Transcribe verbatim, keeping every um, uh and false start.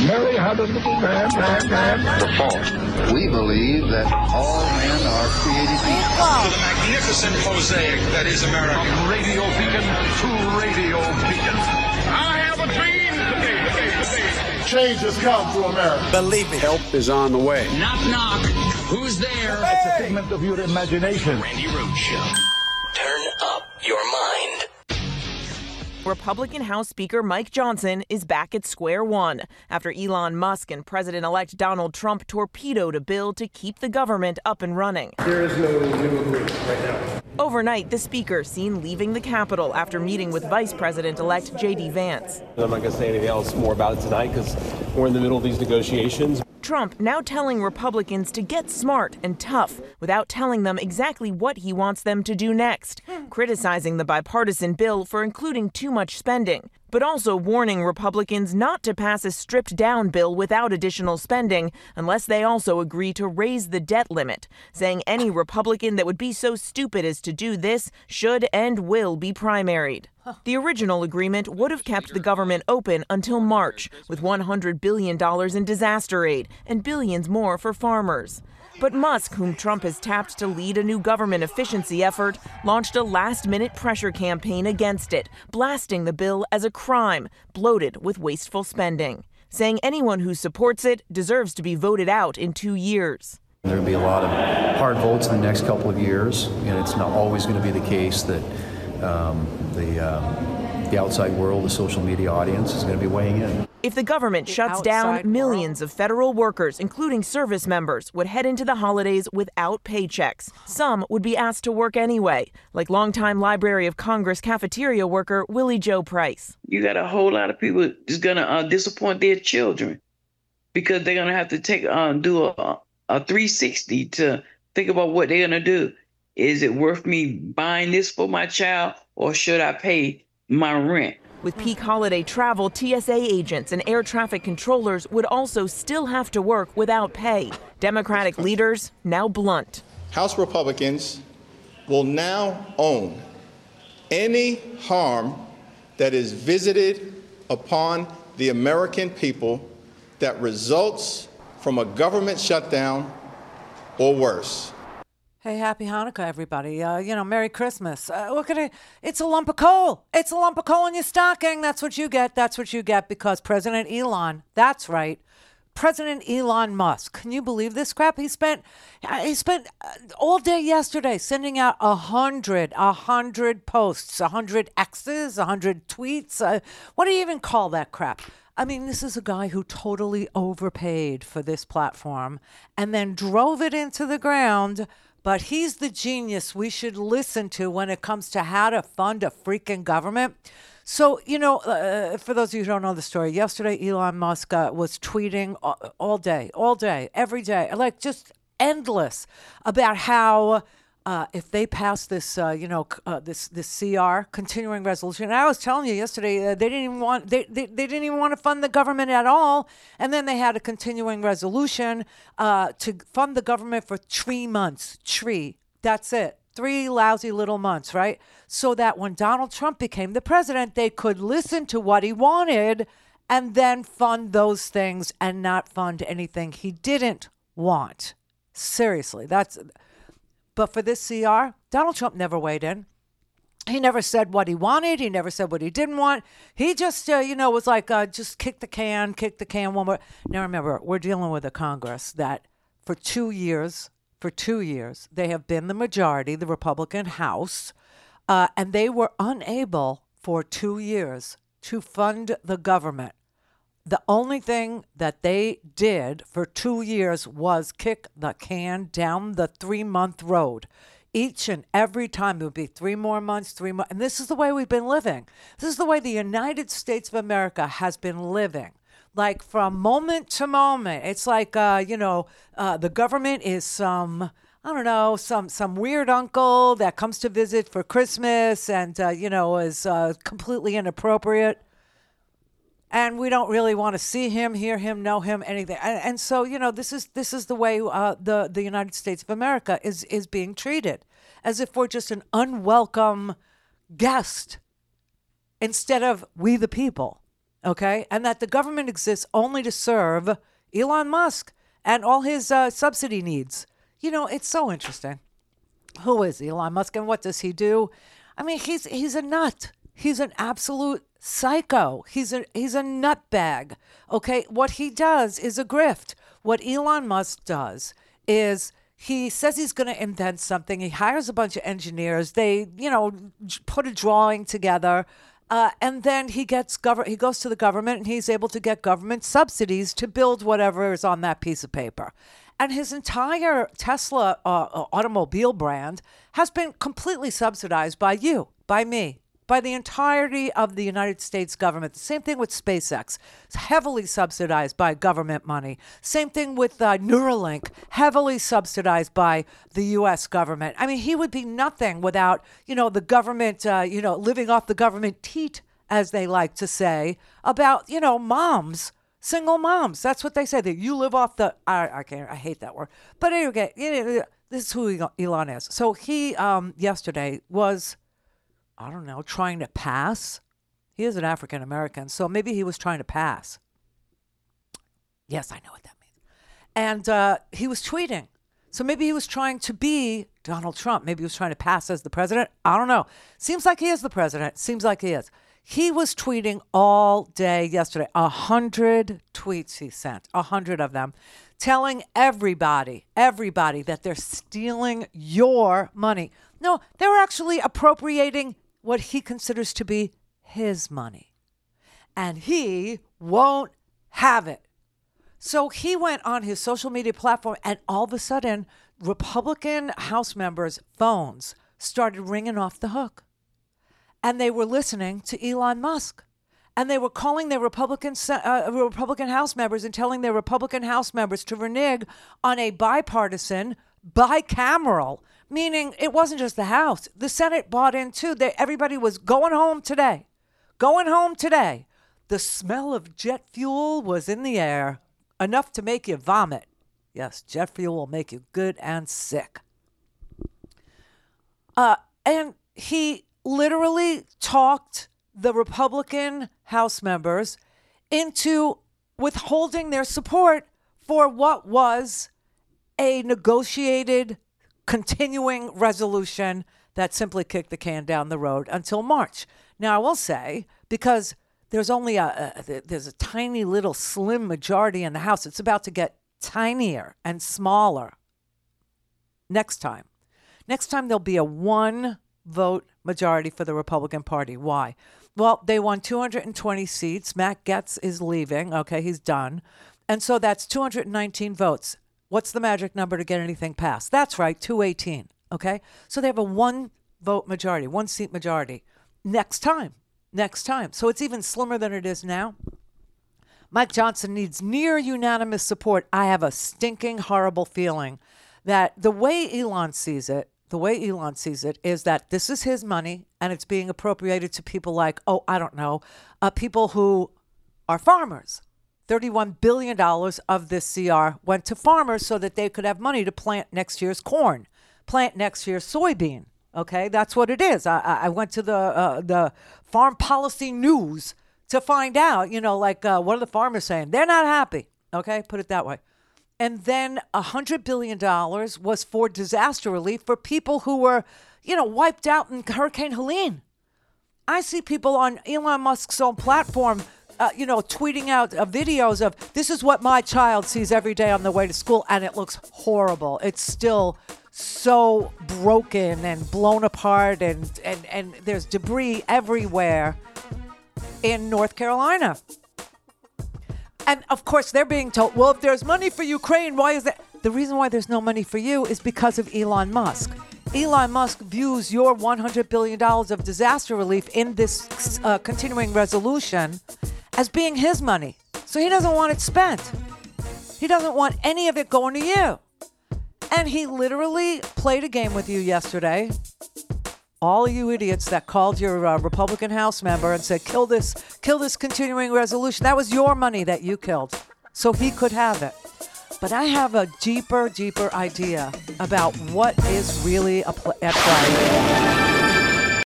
Mary had a little lamb, lamb, lamb. The fourth, we believe that all men are created equal. The magnificent mosaic that is America. From radio beacon to radio beacon. I have a dream today, today, today. Change has come to America. Believe me. Help is on the way. Knock, knock. Who's there? It's a figment of your imagination. Randy Rhoads Show. Turn up your mind. Republican House Speaker Mike Johnson is back at square one after Elon Musk and President-elect Donald Trump torpedoed a bill to keep the government up and running. There is no new agreement right now. Overnight, the speaker seen leaving the Capitol after meeting with Vice President-elect J D Vance. I'm not going to say anything else more about it tonight because we're in the middle of these negotiations. Trump now telling Republicans to get smart and tough without telling them exactly what he wants them to do next, criticizing the bipartisan bill for including too much spending, but also warning Republicans not to pass a stripped-down bill without additional spending unless they also agree to raise the debt limit, saying any Republican that would be so stupid as to do this should and will be primaried. The original agreement would have kept the government open until March, with one hundred billion dollars in disaster aid and billions more for farmers. But Musk, whom Trump has tapped to lead a new government efficiency effort, launched a last-minute pressure campaign against it, blasting the bill as a crime, bloated with wasteful spending, saying anyone who supports it deserves to be voted out in two years. There'll be a lot of hard votes in the next couple of years, and it's not always going to be the case that um, the uh, the outside world, the social media audience, is going to be weighing in. If the government The shuts down, millions of federal workers, including service members, would head into the holidays without paychecks. Some would be asked to work anyway, like longtime Library of Congress cafeteria worker Willie Joe Price. You got a whole lot of people that's going to uh, disappoint their children because they're going to have to take uh, do a, a three sixty to think about what they're going to do. Is it worth me buying this for my child, or should I pay my rent? With peak holiday travel, T S A agents and air traffic controllers would also still have to work without pay. Democratic leaders now blunt. House Republicans will now own any harm that is visited upon the American people that results from a government shutdown or worse. Hey, happy Hanukkah, everybody. Uh, you know, Merry Christmas. Uh, look at it. It's a lump of coal. It's a lump of coal in your stocking. That's what you get. That's what you get because President Elon, that's right, President Elon Musk. Can you believe this crap? He spent he spent all day yesterday sending out a hundred, a hundred posts, a hundred X's, a hundred tweets. Uh, what do you even call that crap? I mean, this is a guy who totally overpaid for this platform and then drove it into the ground. But he's the genius we should listen to when it comes to how to fund a freaking government. So, you know, uh, for those of you who don't know the story, yesterday Elon Musk uh, was tweeting all, all day, all day, every day, like just endless about how uh, if they pass this, uh, you know, uh, this this C R, continuing resolution. And I was telling you yesterday, uh, they didn't even want they, they they didn't even want to fund the government at all, and then they had a continuing resolution uh, to fund the government for three months. Three, that's it. Three lousy little months, right? So that when Donald Trump became the president, they could listen to what he wanted and then fund those things and not fund anything he didn't want. Seriously, that's. But for this C R, Donald Trump never weighed in. He never said what he wanted. He never said what he didn't want. He just, uh, you know, was like, uh, just kick the can, kick the can one more. Now, remember, we're dealing with a Congress that for two years, for two years, they have been the majority, the Republican House, uh, and they were unable for two years to fund the government. The only thing that they did for two years was kick the can down the three-month road. Each and every time there would be three more months, three more. And this is the way we've been living. This is the way the United States of America has been living. Like from moment to moment. It's like, uh, you know, uh, the government is some, I don't know, some some weird uncle that comes to visit for Christmas and, uh, you know, is uh, completely inappropriate. And we don't really want to see him, hear him, know him, anything. And, and so, you know, this is this is the way uh, the, the United States of America is, is being treated, as if we're just an unwelcome guest instead of we the people. okay? And that the government exists only to serve Elon Musk and all his uh, subsidy needs. You know, it's so interesting. Who is Elon Musk and what does he do? I mean, he's he's a nut. He's an absolute psycho. He's a he's a nutbag. Okay, what he does is a grift. What Elon Musk does is he says he's going to invent something. He hires a bunch of engineers. They, you know, put a drawing together, uh, and then he gets gov- He goes to the government, and he's able to get government subsidies to build whatever is on that piece of paper. And his entire Tesla uh, automobile brand has been completely subsidized by you, by me, by the entirety of the United States government. The same thing with SpaceX. It's heavily subsidized by government money. Same thing with uh, Neuralink, heavily subsidized by the U S government. I mean, he would be nothing without, you know, the government, uh, you know, living off the government teat, as they like to say, about, you know, moms. Single moms. That's what they say. That you live off the. I, I can't. I hate that word. But anyway, this is who Elon is. So he um, yesterday was, I don't know, trying to pass. He is an African American, so maybe he was trying to pass. Yes, I know what that means. And uh, he was tweeting. So maybe he was trying to be Donald Trump. Maybe he was trying to pass as the president. I don't know. Seems like he is the president. Seems like he is. He was tweeting all day yesterday, a hundred tweets he sent, a hundred of them, telling everybody, everybody that they're stealing your money. No, they were actually appropriating what he considers to be his money. And he won't have it. So he went on his social media platform, and all of a sudden, Republican House members' phones started ringing off the hook. And they were listening to Elon Musk. And they were calling their Republican uh, Republican House members and telling their Republican House members to renege on a bipartisan, bicameral, meaning it wasn't just the House. The Senate bought in too. They, everybody was going home today. Going home today. The smell of jet fuel was in the air, enough to make you vomit. Yes, jet fuel will make you good and sick. Uh, and he literally talked the Republican House members into withholding their support for what was a negotiated continuing resolution that simply kicked the can down the road until March. Now, I will say, because there's only a, a there's a tiny little slim majority in the House, it's about to get tinier and smaller next time. Next time there'll be a one vote majority for the Republican Party. Why? Well, they won two hundred twenty seats. Matt Gaetz is leaving. Okay, he's done. And so that's two hundred nineteen votes. What's the magic number to get anything passed? That's right, two eighteen. Okay? So they have a one vote majority, one seat majority. Next time. Next time. So it's even slimmer than it is now. Mike Johnson needs near unanimous support. I have a stinking, horrible feeling that the way Elon sees it, The way Elon sees it is that this is his money and it's being appropriated to people like, oh, I don't know, uh, people who are farmers. thirty-one billion dollars of this C R went to farmers so that they could have money to plant next year's corn, plant next year's soybean. Okay, that's what it is. I, I went to the uh, the Farm Policy News to find out, you know, like uh, what are the farmers saying? They're not happy. Okay, put it that way. And then one hundred billion dollars was for disaster relief for people who were, you know, wiped out in Hurricane Helene. I see people on Elon Musk's own platform, uh, you know, tweeting out uh, videos of, this is what my child sees every day on the way to school, and it looks horrible. It's still so broken and blown apart, and, and, and there's debris everywhere in North Carolina. And, of course, they're being told, well, if there's money for Ukraine, why is that? The reason why there's no money for you is because of Elon Musk. Elon Musk views your one hundred billion dollars of disaster relief in this uh, continuing resolution as being his money. So he doesn't want it spent. He doesn't want any of it going to you. And he literally played a game with you yesterday. All you idiots that called your uh, Republican House member and said, kill this, kill this continuing resolution. That was your money that you killed. So he could have it. But I have a deeper, deeper idea about what is really a pl- at play.